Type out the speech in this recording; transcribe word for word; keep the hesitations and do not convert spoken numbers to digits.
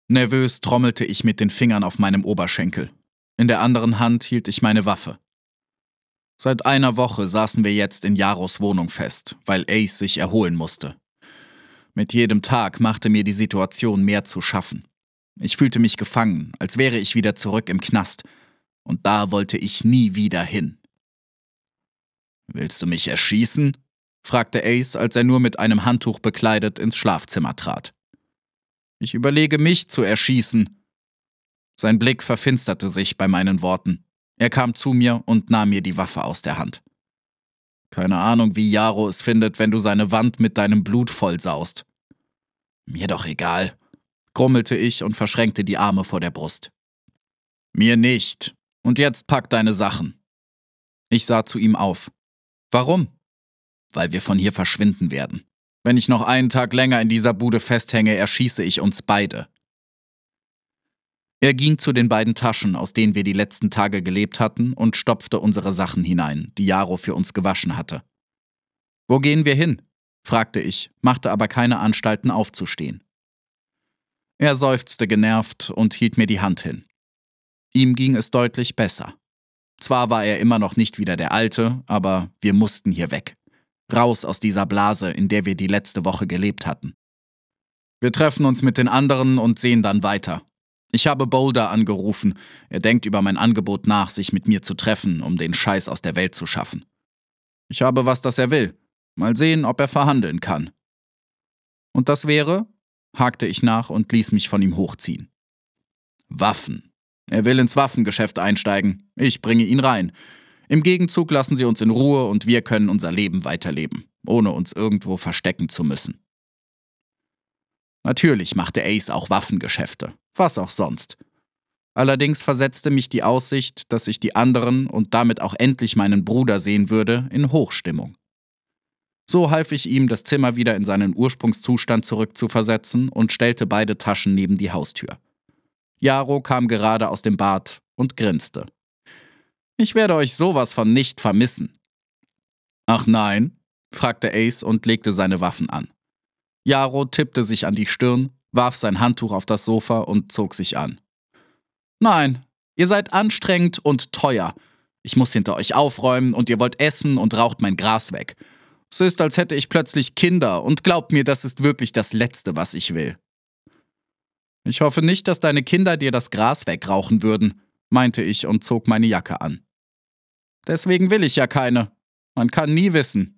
Nervös trommelte ich mit den Fingern auf meinem Oberschenkel. In der anderen Hand hielt ich meine Waffe. Seit einer Woche saßen wir jetzt in Jaros Wohnung fest, weil Ace sich erholen musste. Mit jedem Tag machte mir die Situation mehr zu schaffen. Ich fühlte mich gefangen, als wäre ich wieder zurück im Knast. Und da wollte ich nie wieder hin. »Willst du mich erschießen?« fragte Ace, als er nur mit einem Handtuch bekleidet ins Schlafzimmer trat. »Ich überlege, mich zu erschießen.« Sein Blick verfinsterte sich bei meinen Worten. Er kam zu mir und nahm mir die Waffe aus der Hand. »Keine Ahnung, wie Jaro es findet, wenn du seine Wand mit deinem Blut vollsaust.« »Mir doch egal«, grummelte ich und verschränkte die Arme vor der Brust. »Mir nicht. Und jetzt pack deine Sachen.« Ich sah zu ihm auf. »Warum?« »Weil wir von hier verschwinden werden. Wenn ich noch einen Tag länger in dieser Bude festhänge, erschieße ich uns beide.« Er ging zu den beiden Taschen, aus denen wir die letzten Tage gelebt hatten, und stopfte unsere Sachen hinein, die Jaro für uns gewaschen hatte. »Wo gehen wir hin?« fragte ich, machte aber keine Anstalten aufzustehen. Er seufzte genervt und hielt mir die Hand hin. Ihm ging es deutlich besser. Zwar war er immer noch nicht wieder der Alte, aber wir mussten hier weg. Raus aus dieser Blase, in der wir die letzte Woche gelebt hatten. Wir treffen uns mit den anderen und sehen dann weiter. Ich habe Boulder angerufen. Er denkt über mein Angebot nach, sich mit mir zu treffen, um den Scheiß aus der Welt zu schaffen. Ich habe was, das er will. Mal sehen, ob er verhandeln kann. Und das wäre? Hakte ich nach und ließ mich von ihm hochziehen. Waffen. Er will ins Waffengeschäft einsteigen. Ich bringe ihn rein. Im Gegenzug lassen Sie uns in Ruhe und wir können unser Leben weiterleben, ohne uns irgendwo verstecken zu müssen. Natürlich machte Ace auch Waffengeschäfte. Was auch sonst. Allerdings versetzte mich die Aussicht, dass ich die anderen und damit auch endlich meinen Bruder sehen würde, in Hochstimmung. So half ich ihm, das Zimmer wieder in seinen Ursprungszustand zurückzuversetzen und stellte beide Taschen neben die Haustür. Jaro kam gerade aus dem Bad und grinste. »Ich werde euch sowas von nicht vermissen.« »Ach nein?« fragte Ace und legte seine Waffen an. Jaro tippte sich an die Stirn, warf sein Handtuch auf das Sofa und zog sich an. »Nein, ihr seid anstrengend und teuer. Ich muss hinter euch aufräumen und ihr wollt essen und raucht mein Gras weg. Es ist, als hätte ich plötzlich Kinder und glaubt mir, das ist wirklich das Letzte, was ich will.« »Ich hoffe nicht, dass deine Kinder dir das Gras wegrauchen würden«, meinte ich und zog meine Jacke an. »Deswegen will ich ja keine. Man kann nie wissen.«